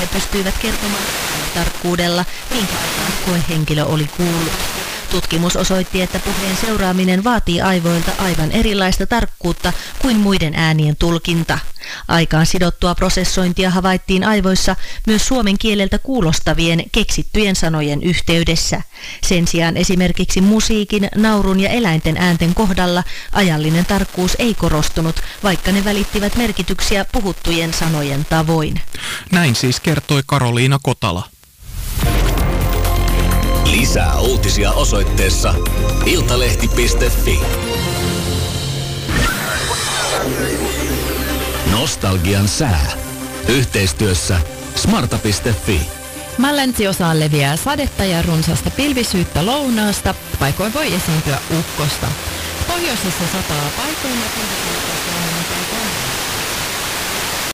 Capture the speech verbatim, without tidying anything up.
he pystyivät kertomaan tarkkuudella, minkä aikaan koehenkilö oli kuullut. Tutkimus osoitti, että puheen seuraaminen vaatii aivoilta aivan erilaista tarkkuutta kuin muiden äänien tulkinta. Aikaan sidottua prosessointia havaittiin aivoissa myös suomen kieleltä kuulostavien keksittyjen sanojen yhteydessä. Sen sijaan esimerkiksi musiikin, naurun ja eläinten äänten kohdalla ajallinen tarkkuus ei korostunut, vaikka ne välittivät merkityksiä puhuttujen sanojen tavoin. Näin siis kertoi Karoliina Kotala. Lisää uutisia osoitteessa iltalehti piste fi. Nostalgian sää. Yhteistyössä smarta piste fi. Maan länsiosaan leviää sadetta ja runsasta pilvisyyttä lounaasta. Paikoin voi esiintyä ukkosta. Pohjoisessa sataa paikoin ja